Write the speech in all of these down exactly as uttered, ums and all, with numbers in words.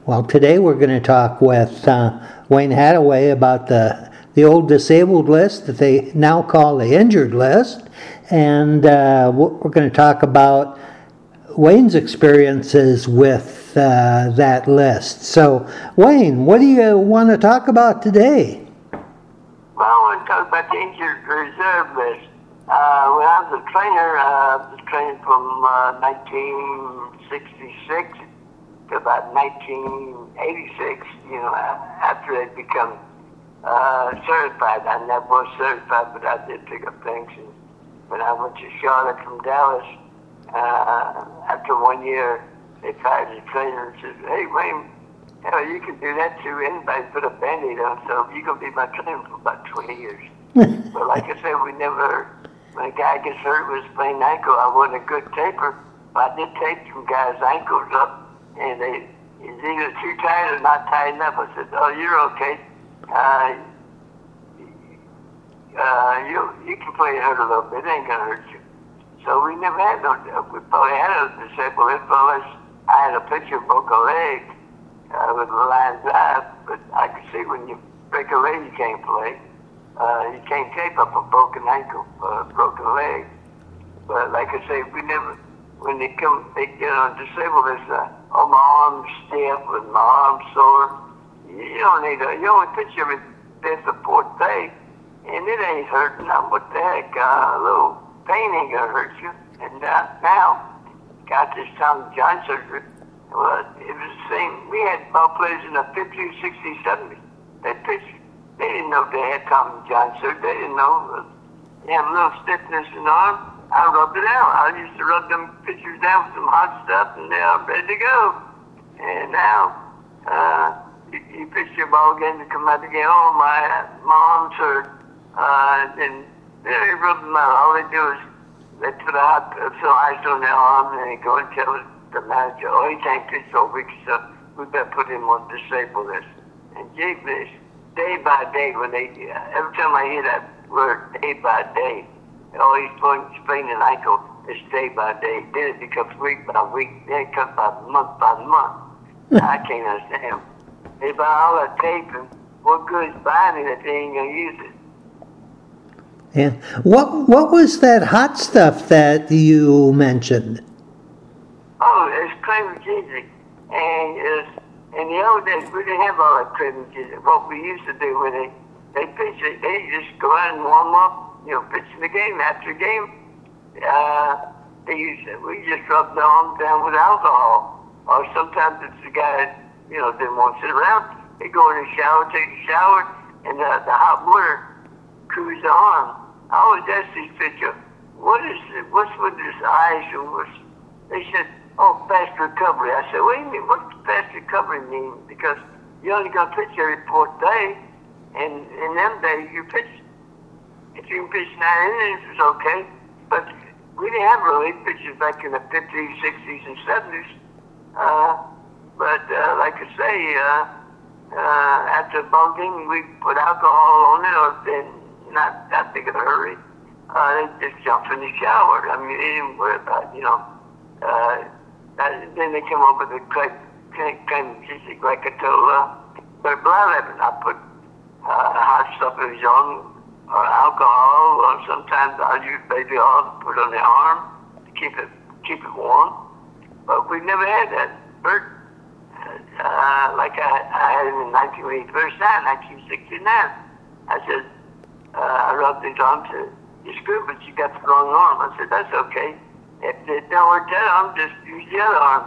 Well, today we're going to talk with uh, Wayne Hadaway about the the old disabled list that they now call the injured list, and uh, we're going to talk about Wayne's experiences with uh, that list. So, Wayne, what do you want to talk about today? Well, I want to talk about the injured reserve list. Uh, when I was a trainer, uh, I was training from uh, nineteen sixty-six to about nineteen eighty-six, you know, after I'd become uh, certified. I never was certified, but I did pick up things. And when I went to Charlotte from Dallas, uh, after one year, they fired the trainer and said, "Hey, Wayne, hell, you can do that too. Anybody put a Band-Aid on, so you're going to be my trainer for about twenty years. But like I said, we never, when a guy gets hurt with his sprained ankle, I wasn't a good taper. But I did tape some guys' ankles up, and they, it's either too tight or not tight enough. I said, "Oh, you're okay. Uh, uh, you you can play it hurt a little bit. It ain't going to hurt you." So we never had no, we probably had a disabled list, unless I had a picture of broke a leg uh, with a line drive, but I could see when you break a leg, you can't play. Uh, you can't tape up a broken ankle, uh, broken leg. But like I say, we never, when they come, they get on disabled list, uh, oh, my arm's stiff and my arm's sore. You don't need a, you only picture every fifth or fourth day, and it ain't hurting. Now, what the heck, uh, a little pain ain't gonna hurt you. And uh, now, got this Tommy John surgery. Well, it was the same. We had ball players in the fifties, sixties, seventies. They pitched. They didn't know they had Tommy John surgery. They didn't know. Uh, they had a little stiffness in the arm. I rubbed it out. I used to rub them pitchers down with some hot stuff, and they're ready to go. And now, uh, you, you pitch your ball game to come out again. Oh, my, my arm's hurt. Uh, and they rub them out. All they do is they put a hot, some ice on their arm, and they go and tell the manager, "Oh, he can't pitch for a week, so we better put him on disabled list." And gee, this day by day, when they, every time I hear that word, day by day, oh, he's pulling, spraining an ankle, it's day by day. Then it becomes week by week, then it comes by month by month. I can't understand. They buy all that tape, and what good is buying it if they ain't going to use it? Yeah. What what was that hot stuff that you mentioned? Oh, it's Cremogesic. And it's, in the old days, we didn't have all that Cremogesic. What we used to do when they, they pitch it, they just go out and warm up, you know, pitching the game. After the game, uh, they used to, we just rub the arm down with alcohol. Or sometimes it's the guy, you know, didn't want to sit around. They go in the shower, take a shower, and the, the hot water cools the arm. I always ask these pitchers, what is it, what's with this ice? And what's, they said, "Oh, fast recovery." I said, "What do you mean? What's fast recovery mean? Because you're only going to pitch every fourth day, and in them days you pitch. If you can pitch nine innings, it's okay. But we didn't have relief pitchers back in the fifties, sixties, and seventies. Uh, but uh, like I say, uh, uh, after a ball game, we put alcohol on it, or then not that big of a hurry. Uh, they just jump in the shower. I mean, they didn't worry about, you know. Uh, that, then they come up with a kind of just like I told uh, but blood I put uh, hot stuff in his arm, or alcohol, or sometimes I'll use baby oil to put on the arm to keep it keep it warm. But we never had that. Bert, uh, like I, I had him in nineteen eighty-nine, nineteen sixty-nine. I said, uh, I rubbed his arm to, "You're screwed, but you got the wrong arm." I said, "That's okay. If it don't work that arm, just use the other arm."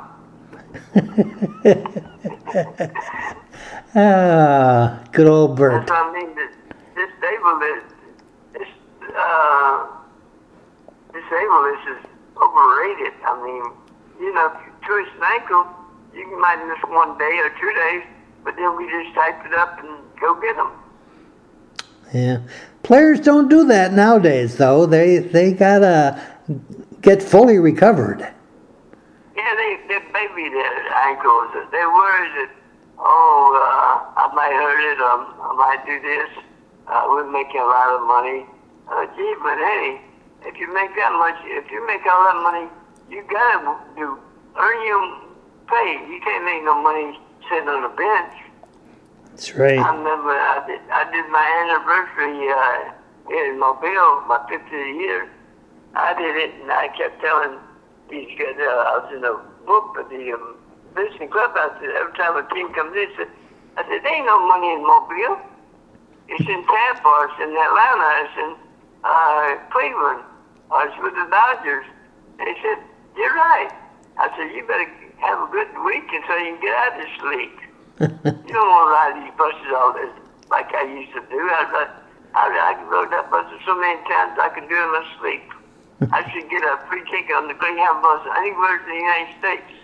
Ah, good old Bert. That's what I mean. This, this disabled is, this, uh, disabled is just overrated. I mean, you know, if you twist an ankle, you might miss one day or two days, but then we just type it up and go get them. Yeah. Players don't do that nowadays, though. They they gotta get fully recovered. Yeah, they they baby their ankles. They're worried that, oh, uh, I might hurt it, um, I might do this. Uh, we're making a lot of money. Uh, gee, but hey, if you make that much, if you make all that money, you gotta do earn your pay. You can't make no money sitting on the bench. That's right. I remember I did, I did my anniversary uh, in Mobile, my fiftieth year. I did it, and I kept telling these guys, uh, I was in a book for the um, visiting clubhouse. Every time a team comes in, I said, I said, there ain't no money in Mobile. It's in Tampa, or it's in Atlanta, it's in uh, Cleveland, or it's with the Dodgers. And he said, you're right. I said, you better have a good week until you can get out of this league. You don't want to ride these buses all this like I used to do. I, I, I rode that bus so many times I could do it in my sleep. I should get a free ticket on the Greyhound bus anywhere in the United States.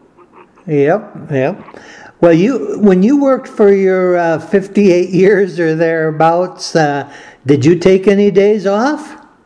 Yep, yep. Well, you when you worked for your uh, fifty-eight years or thereabouts, uh, did you take any days off?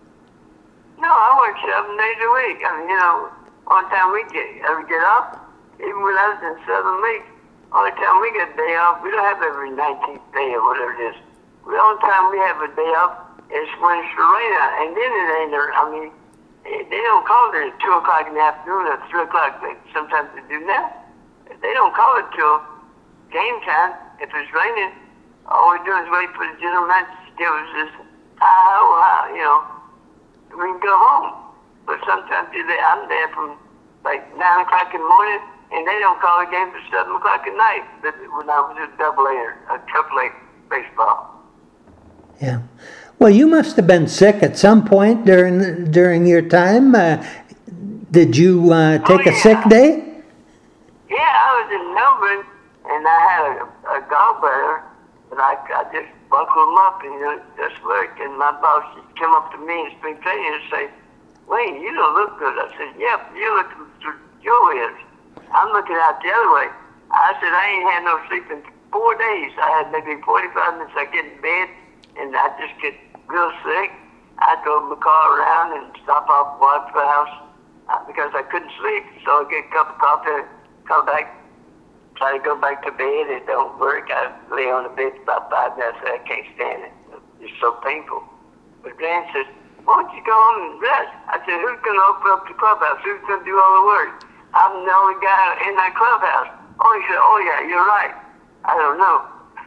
No, I worked seven days a week. I mean, you know, one time we get ever get off, even when I was in Southern League, only time we get a day off, we don't have every nineteenth day or whatever it is. The only time we have a day off is when it's raining, and then it ain't there. I mean, they don't call it at two o'clock in the afternoon or three o'clock. Sometimes they do now. They don't call it till game time. If it's raining, all we do is wait for the general manager to give us this, how, how, you know, we can go home. But sometimes they, I'm there from like nine o'clock in the morning, and they don't call the game till seven o'clock at night. But when I was at double A or a triple A baseball. Yeah. Well, you must have been sick at some point during during your time. Uh, did you uh, take oh, yeah. a sick day? Yeah, I was in Melbourne, and I had a, a gallbladder, and I, I just buckled them up, and you know, it just worked. And my boss came up to me in spring training and said, Wayne, you don't look good. I said, yep, you're looking through Joe is. I'm looking out the other way. I said, I ain't had no sleep in four days. I had maybe forty-five minutes. I get in bed, and I just get real sick. I drove my car around and stop off Waterford House uh, because I couldn't sleep. So I get a cup of coffee, come back, try to go back to bed. It don't work. I lay on the bed for about five minutes. I can't stand it. It's so painful. But Gran says, why don't you go home and rest? I said, who's going to open up the clubhouse? Who's going to do all the work? I'm the only guy in that clubhouse. Oh, he said, oh, yeah, you're right. I don't know.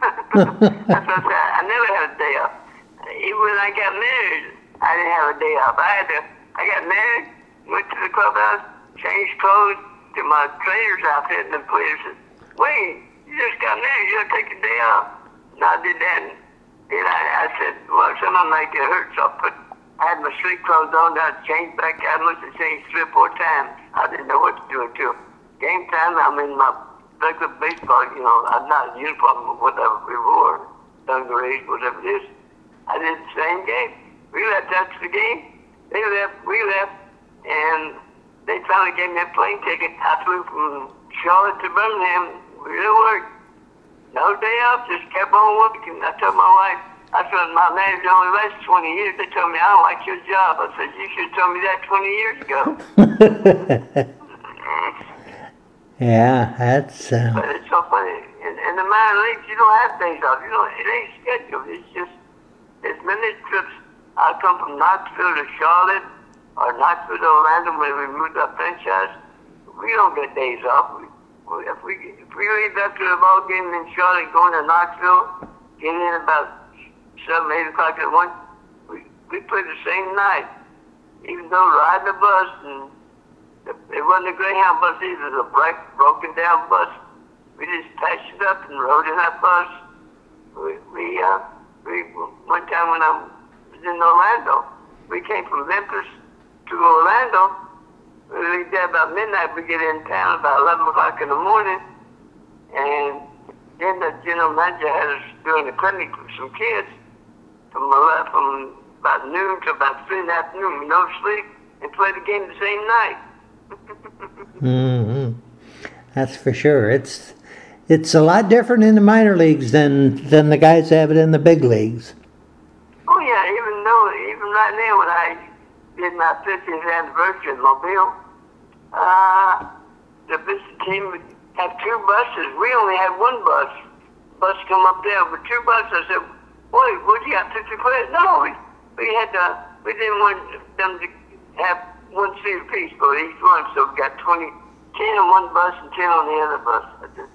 That's what I said. I never had a day off. Even when I got married, I didn't have a day off. I had to, I got married, went to the clubhouse, changed clothes to my trainer's outfit, and the police said, Wayne, you just got married, you gotta take a day off. And I did that, and then I, I said, well, someone might get hurt, so I put, I had my street clothes on, I changed back, I looked and changed three or four times. I didn't know what to do until game time. I'm in my regular baseball, you know, I'm not in uniform or whatever we wore, dungarees, whatever it is. I did the same game. We left after the game. They left, we left, and they finally gave me a plane ticket. I flew from Charlotte to Birmingham. We didn't work. No day off, just kept on working. I told my wife, I said, my manager only lasted twenty years. They told me, I don't like your job. I said, you should have told me that twenty years ago. Yeah, that's... Uh... But it's so funny. In, in the minor leagues, you don't have days off. You know, it ain't scheduled. It's just, as many trips. I come from Knoxville to Charlotte, or Knoxville to Orlando when we moved our franchise. We don't get days off. We, we, if we if we leave after the ball game in Charlotte, going to Knoxville, get in about seven, eight o'clock at one, we we play the same night. Even though riding the bus, and it wasn't a Greyhound bus either, it was a break, broken down bus. We just patched it up and rode in that bus. We we uh we one time when I was in Orlando, we came from Memphis to Orlando. We leave there about midnight. We get in town about eleven o'clock in the morning, and then the general manager had us doing a clinic with some kids from eleven, from about noon to about three in the afternoon, with no sleep, and play the game the same night. Mm-hmm. That's for sure. It's it's a lot different in the minor leagues than than the guys have it in the big leagues. Oh yeah, even though even right now when I did my fiftieth anniversary in Mobile, uh, the business team would have two buses. We only had one bus. Bus come up there with two buses. I said, "Boy, what you got fifty players?" No, we we had to. We didn't want them to have one seat apiece for each one, so we got twenty, ten on one bus and ten on the other bus. The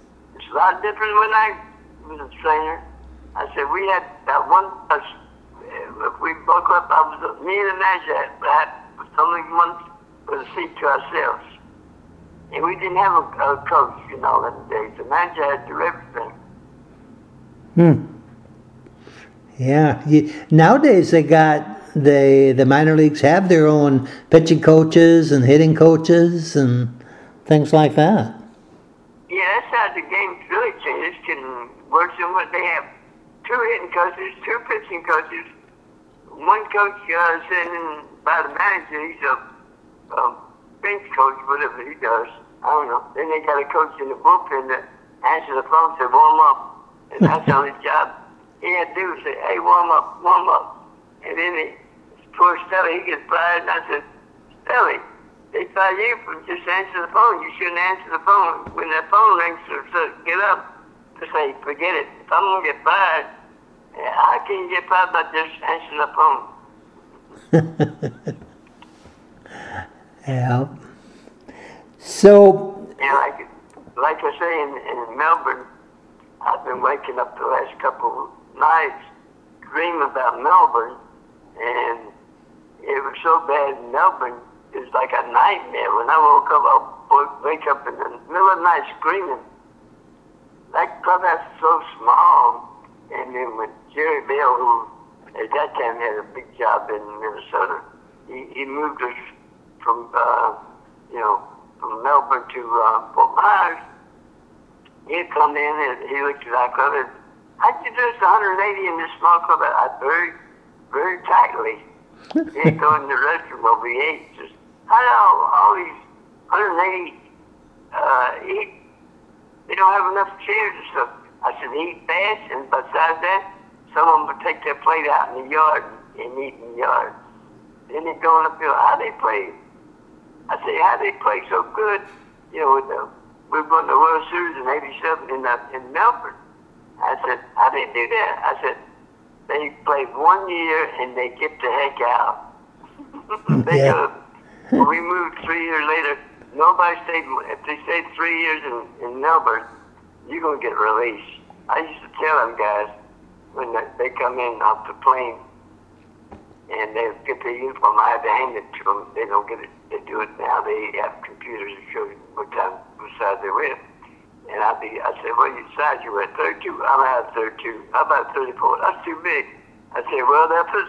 a lot different when I was a trainer. I said, we had that one, uh, if we broke up, I was, me and the manager had only one with a seat to ourselves. And we didn't have a, a coach, you know, in the days. The manager had to do everything. Hmm. Yeah. You, nowadays they got, the the minor leagues have their own pitching coaches and hitting coaches and things like that. Yeah, that's how the game's really changed. It's getting worse than what they have. Two hitting coaches, two pitching coaches. One coach uh, sitting in by the manager, he's a um, bench coach, whatever he does. I don't know. Then they got a coach in the bullpen that answers the phone and says, warm up. And that's on his job. He had to do is say, hey, warm up, warm up. And then he, poor Stelly, he gets fired. And I said, Stelly, they fired you for just answering the phone. You shouldn't answer the phone. When that phone rings, so, so get up to say, forget it. If I'm going to get fired, how can you get fired by just answering the phone? Yeah. So. Yeah, like, like I say, in, in Melbourne, I've been waking up the last couple of nights dreaming about Melbourne, and it was so bad in Melbourne, it was like a nightmare. When I woke up, I'd wake up in the middle of the night screaming. That clubhouse is so small. And then when Jerry Bell, who at that time had a big job in Minnesota, he, he moved us from, uh, you know, from Melbourne to uh, Fort Myers. He'd come in and he looked at our club and, how'd you do this one hundred eighty in this small club? I very, very tightly. He'd go in the restroom while we ate. Just, how do all, all these one hundred eighty uh, eat? They don't have enough chairs and stuff. I said, eat fast, and besides that, some of them would take their plate out in the yard and eat in the yard. Then they'd go in the field. How they play? I said, how they play so good? You know, with the, we won the World Series in eighty-seven in, the, in Melbourne. I said, how they do that? I said, they played one year and they get the heck out. they Yeah. go, when we moved three years later, nobody stayed, if they stayed three years in, in Melbourne, you're going to get released. I used to tell them guys when they come in off the plane and they get their uniform, I had to hand it to them. They don't get it. They do it now. They have computers that show you what time, what size they wear. And I'd be, I said, what size you wear? thirty-two. I'm out thirty-two. How about thirty-four? That's too big. I said, well, they'll put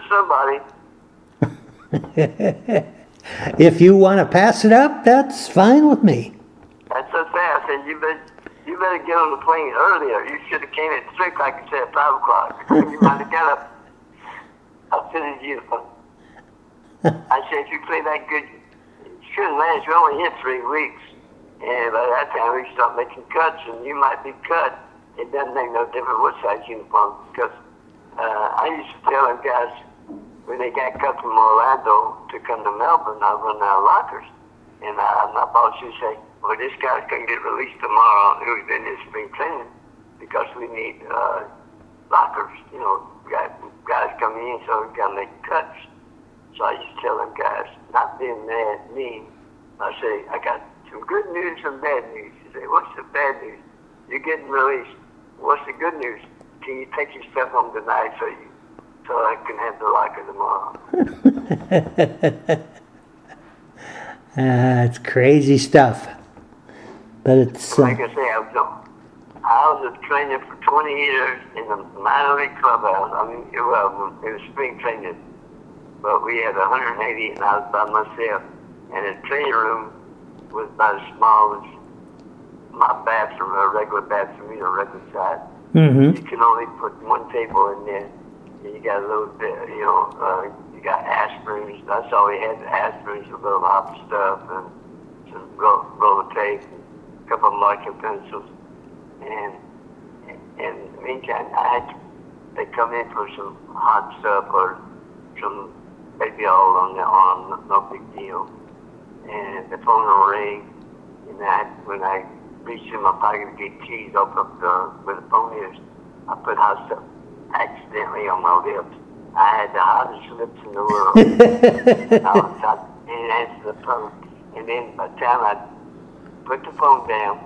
somebody. If you want to pass it up, that's fine with me. That's so sad. I said, you better, you better get on the plane earlier. You should have came at six, like I said, at five o'clock. You might have got up. I'll finish you. I said, if you play that good, you shouldn't last. You only hit three weeks. And by that time, we start making cuts, and you might be cut. It doesn't make no difference what size uniform. Because uh, I used to tell them guys, when they got cut from Orlando to come to Melbourne, I run our lockers. And uh, my boss used to say, well, this guy's going to get released tomorrow, who's been in spring training, because we need uh, lockers. You know, guys, guys coming in, so we got to make cuts. So I used to tell them guys, not being mad, mean, I say, I got some good news and bad news. You say, what's the bad news? You're getting released. What's the good news? Can you take your stuff home tonight so you, so I can have the locker tomorrow? uh, it's crazy stuff. But it's... Uh, like I say, I was, a, I was a trainer for twenty years in the minor league clubhouse. I mean, well, it was spring training. But we had one hundred eighty, and I was by myself. And the training room was about as small as my bathroom, a regular bathroom, you know, regular size. mm-hmm. You can only put one table in there. And you got a little bit, you know, uh, you got aspirins. That's all we had, aspirins, a little hot stuff, and some roll, roll of tape, and a couple of marking pencils. And, and in the meantime, I had to, they come in for some hot stuff or some baby oil on their arm, no big deal. And the phone will ring, and I, when I reached in my pocket to get keys, open up the, where the phone is, I put hot stuff accidentally on my lips. I had the hottest lips in the world. And I was trying to answer the phone. And then by the time I put the phone down,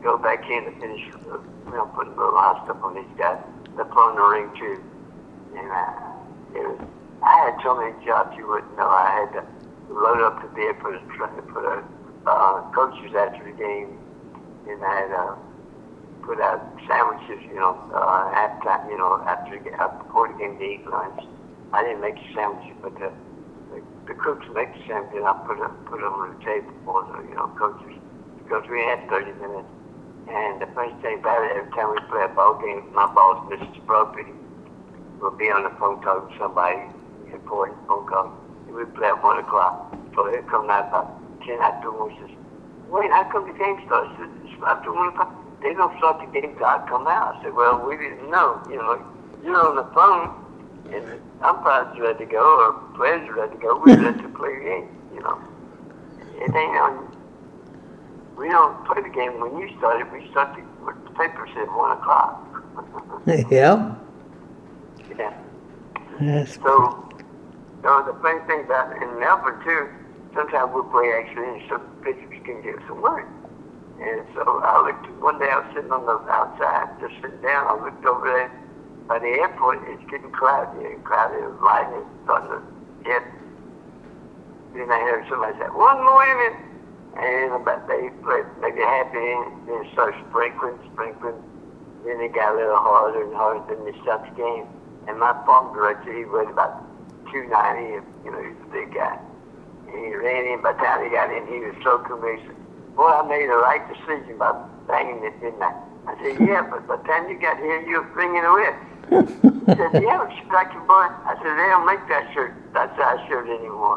go back in to finish, uh, you know, putting a little hot stuff on these guys. They're pulling the ring too. And uh, it was, I had so many jobs you wouldn't know. I had to load up the bed, put a, trying to put a, uh, coaches after the game, and I had uh, put out sandwiches, you know, uh, half time, you know, after the, after before the game to eat lunch. I didn't make the sandwiches, but the, the, the cooks make the sandwiches, and I put them, put them on the table for the, you know, coaches, because we had thirty minutes. And the first thing about it, every time we play a ball game, my boss, Missus Brody, will be on the phone talking to somebody, important phone call. And we play at one o'clock. So he'll come out about ten after one. He says, "Wait, how come the game starts? It's after one o'clock. They don't start the game till I come out." I said, "Well, we didn't know. You know, you're on the phone, and umpire's ready to go, or players are ready to go. We're ready to play the game. You know, it ain't on." We don't play the game when you started. We start the, the paper said one o'clock. Yeah. Yeah. That's So, you know, the funny thing about it, in Melbourne too, sometimes we'll play actually, and some pitchers can get some work. And so I looked, one day I was sitting on the outside, just sitting down, I looked over there by the airport, it's getting cloudy, and cloudy, it was lightning, starting to hit. Then I heard somebody say, "One more inning." And about they played maybe a half inning, then it started sprinkling, sprinkling. Then it got a little harder and harder, then they stopped the game. And my farm director, he weighed about two ninety, you know, he's a big guy. And he ran in, by the time he got in, he was so convinced. "Boy, I made the right decision by banging it, didn't I?" I said, "Yeah, but by the time you got here, you were flinging a whip." He said, "Yeah, but striking boy." I said, "They don't make that shirt, that size shirt anymore."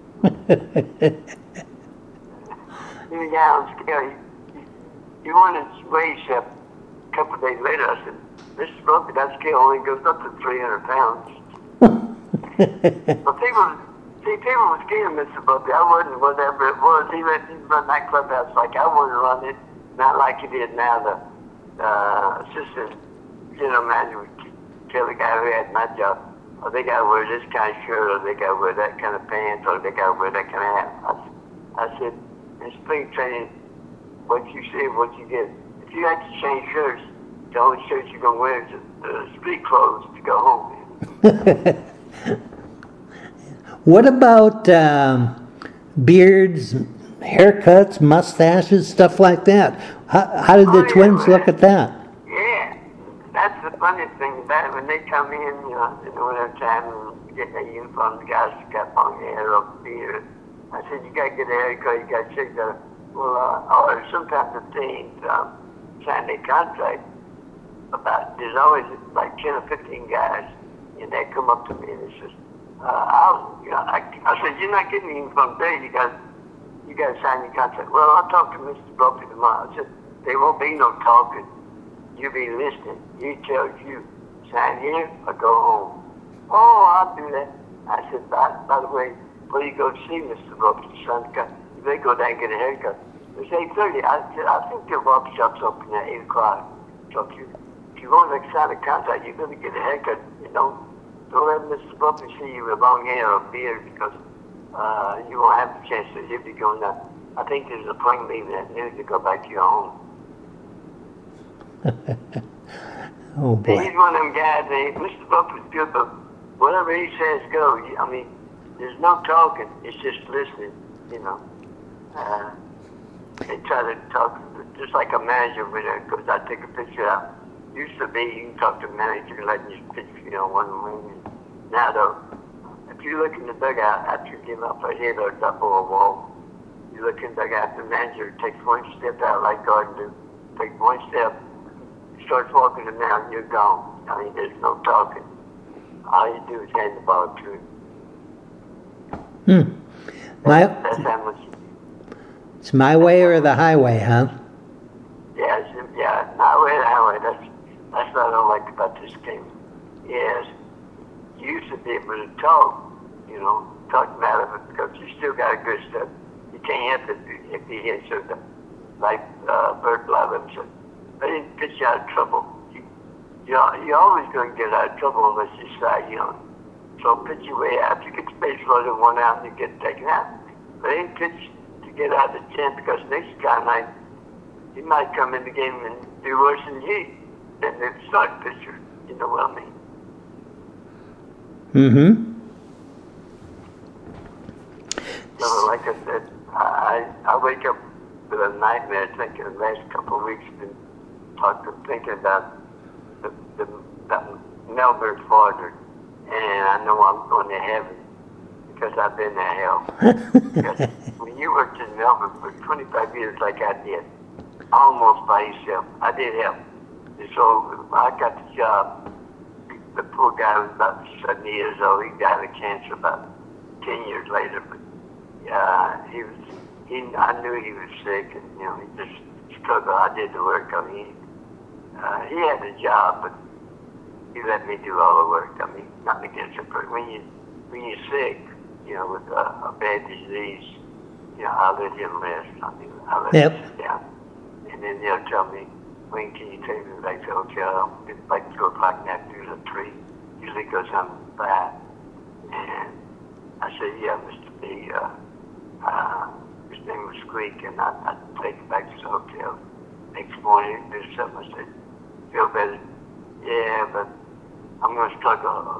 He was down on scale. He, he, he wanted to weigh himself a couple of days later. I said, "Mister Brody, that scale only goes up to three hundred pounds. But people, see, people were scared of Mister Brody. I wasn't, whatever it was. He let him run that clubhouse like I wanted to run it, not like he did now. The uh, assistant general manager would tell the guy who had my job, "Oh, they got to wear this kind of shirt, or they got to wear that kind of pants, or they got to wear that kind of hat." I, I said, "In spring training, what you see, what you get. If you have to change shirts, the only shirts you're going to wear is the uh, street clothes to go home in." What about um, beards, haircuts, mustaches, stuff like that? How, how did the Oh, yeah, Twins man. look at that? Yeah, that's the funny thing about it. When they come in, you know, in the winter time and get their uniform, the guys got long hair or beard. I said, "You got to get a haircut, you got to check that." Well, uh, or sometimes the teams um, sign their contract about, there's always like ten or fifteen guys, and they come up to me and they says, uh, I'll, you know, I, I said, "You're not getting the uniform today, you got you got to sign your contract." "Well, I'll talk to Mister Brody tomorrow." I said, "There won't be no talking. You'll be listening. He tells you, sign here or go home." "Oh, I'll do that." I said, by, by the way, before you go to see Mister Brody, son, you better go down and get a haircut. It's eight thirty. I said, "I think the barber shop's open at eight o'clock. So if you, if you want to sign a contract, you better get a haircut. You don't, don't let Mister Brody see you with long hair or beard, because uh, you won't have the chance to. You'll be going down. I think there's a plane leaving at noon to go back to your home." Oh boy. He's one of them guys. That, Mister Brody's good, but whatever he says, go. I mean, there's no talking. It's just listening, you know. Uh, they try to talk, just like a manager with her, because I take a picture out. Used to be, you can talk to a manager and let you picture, you know, one wing. Now, though, if you look in the dugout after you give up a hit or double a wall, you look in the dugout, the manager takes one step out like Gordon do. Take one step, starts walking the mound, you're gone. I mean, there's no talking. All you do is hand the ball to him. Hmm. My, That's how much you do. it's my way or the highway, huh? Yeah, it's, yeah, not way, highway. That's that's what I don't like about this game. Yes, you used to be able to talk, you know, talk about it, because you still got a good stuff. You can't help it if he hits it, like uh, Bert Blevins. They didn't pitch you out of trouble. You, you're, you're always going to get out of trouble unless you start young. So pitch your way out. If you get the base loaded one out, you get taken out. But they didn't pitch to get out of the ten, because next time I he might come in the game and do worse than you, than the start pitcher. You know what I mean? Mm-hmm. So, like I said, I I wake up with a nightmare thinking the last couple of weeks been talking, thinking about the, the that Melbourne Florida, and I know I'm going to heaven because I've been to hell. Because when you worked in Melbourne for twenty-five years, like I did, almost by yourself, I did help. And so when I got the job, the poor guy was about seventy years old. He died of cancer about ten years later. But uh, he was, he, I knew he was sick, and you know, he just struggled. I did the work. I mean, uh, he had a job, but he let me do all the work. I mean, nothing against him, but when you when you're sick, you know, with a, a bad disease, you know, I let him rest. I mean, I let Yep. him sit down, and then they'll tell me, when can you take me back to the hotel? It's like two o'clock in the afternoon or three. Usually goes on by. And I said, yeah, Mister B, uh, uh, his name was Squeak, and I, I'd take him back to the hotel. Next morning, do something. I said, feel better? Yeah, but I'm going to struggle.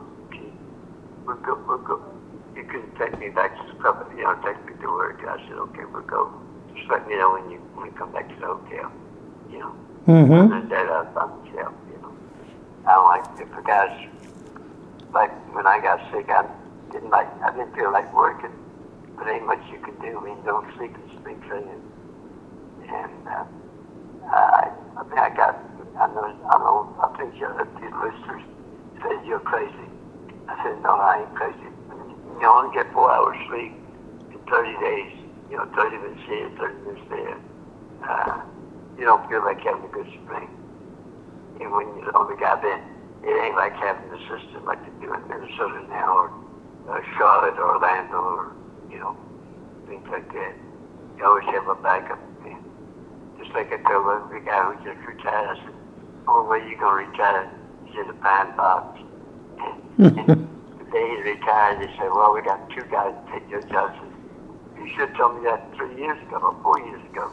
We'll go, we'll go. You can take me back to the club, you know, take me to work. I said, okay, we'll go. Just let me know when you when you come back to the hotel, you know. Mm-hmm. Other than that, I was by myself, you know. I don't like, if the guys, like when I got sick, I didn't like, I didn't feel like working, but ain't much you can do. I mean, don't sleep and speak for you. And uh, I, I mean, I got, I know, I know, I think you, these listeners said you're crazy. I said, no, I ain't crazy. You only get four hours sleep in thirty days, you know, thirty minutes here, thirty minutes there. Uh, you don't feel like having a good spring. And when you're the only guy there, it ain't like having the system like they do in Minnesota now, or uh, Charlotte, or Orlando, or, you know, things like that. You always have a backup. Man. Just like I told every guy who just retired, I said, the only way you're going to retire is in a pine box. And, and the day he retired, they said, well, we got two guys to take your job. I said, you should have told me that three years ago, or four years ago.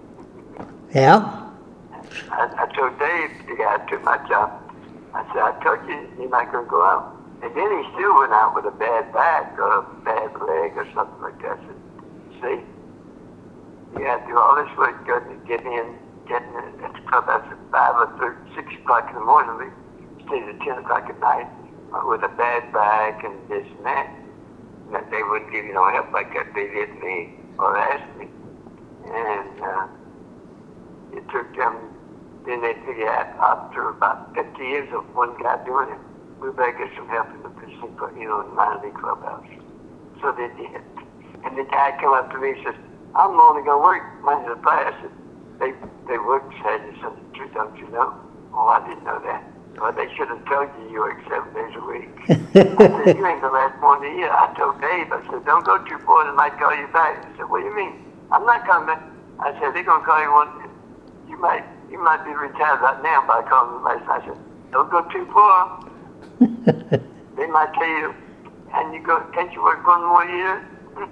Yeah. I, I told Dave, the guy who took my job, I said, I told you you're not going to go out. And then he still went out with a bad back or a bad leg or something like that. I said, see, you got to do all this work, go to get in, get in at the clubhouse at five or six o'clock in the morning, we stayed at ten o'clock at night uh, with a bad back and this and that. And that they wouldn't give you no help like that. They did me or asked me. And uh, it took them, then they figured out after about fifty years of one guy doing it, we better get some help in the fishing, you know, in the minor league clubhouse. So they did. And the guy came up to me and says, I'm only going to work Monday to Friday. I said, they, they work Saturday, Sunday, too, don't you know? Oh, I didn't know that. Well, they should have told you you work seven days a week. I said, you ain't going to last more than a year. I told Dave, I said, don't go too far, they might call you back. He said, what do you mean? I'm not coming back. I said, they're going to call you one. You might you might be retired right now by calling me last night. I said, don't go too far. They might tell you, and you go, can't you work one more year?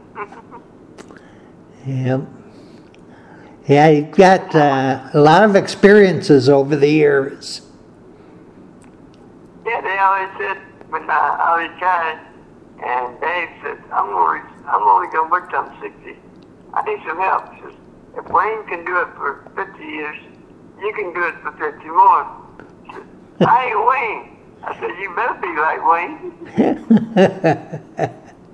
Yep. Yeah, you've got uh, a lot of experiences over the years. Yeah, they always said when I, I retired, and Dave said, I'm only, I'm only going to work till I'm sixty. I need some help. He says, if Wayne can do it for fifty years, you can do it for fifty more. He said, I ain't Wayne. I said, you better be like Wayne.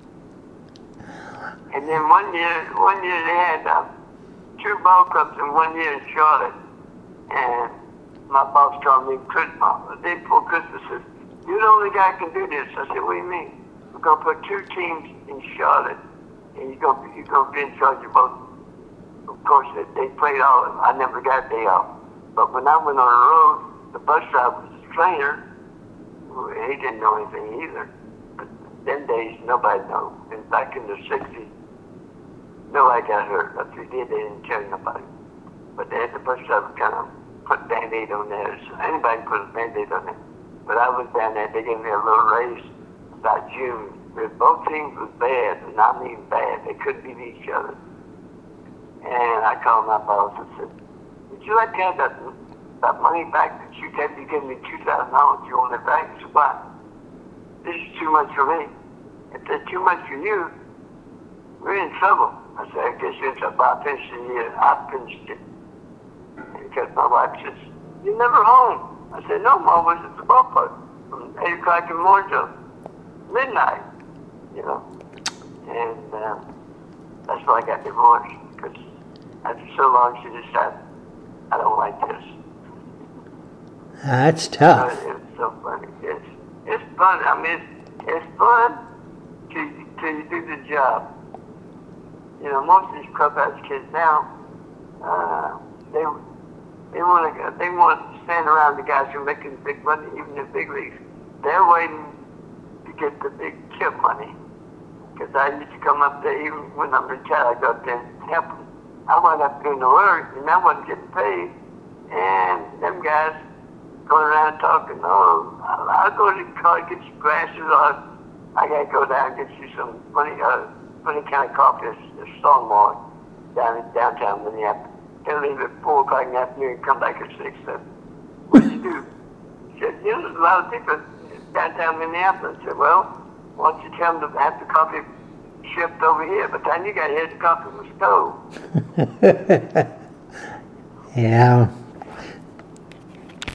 And then one year, one year they had uh, two ball clubs in one year in Charlotte. And my boss told me, Christmas, the day before Christmas, says, you're the only guy who can do this. I said, what do you mean? We're going to put two teams in Charlotte, and you're going to, you're going to be in charge of both. Of course, they, they played all of them. I never got a day off. But when I went on the road, the bus driver was the trainer. He didn't know anything either. But them days, nobody knew. And back in the sixties, nobody got hurt. If they did, they didn't tell nobody. But they had the bus driver kind of put a Band-Aid on there. So anybody can put a Band-Aid on there. But I was down there. They gave me a little raise about June. Both teams was bad, and I mean bad. They couldn't beat each other. And I called my boss and said, he would you like to have that, that money back that you gave, you gave me two thousand dollars, you want it back? He said, why? This is too much for me. If they're too much for you, we're in trouble. I said, I guess you're in trouble. I finished the year. I finished it. Because my wife says, you're never home. I said, no, Mom was at the ballpark from eight o'clock in the morning till midnight, you know. And uh, that's why I got divorced. Because after so long, she just said, I don't like this. That's tough. So it's so funny. It's, it's fun. I mean, it's, it's fun till, till you do the job. You know, most of these clubhouse kids now, uh, they they want to they want to stand around the guys who are making big money, even in the big leagues. They're waiting to get the big chip money. Because I used to come up there, even when I'm retired, I go up there and help them. I wound up doing the work, and I wasn't getting paid. And them guys going around talking, oh, I'll, I'll go to the car, get you glasses, or I got to go down and get you some funny, uh, funny kind of coffee, a strong mart down in downtown Minneapolis. Can leave at four o'clock in the afternoon and come back at six. So, what did you do? He said, you know, there's a lot of people downtown Minneapolis. I said, well, why don't you tell them to have the coffee shipped over here? By the time you got here, the coffee was stowed. Yeah.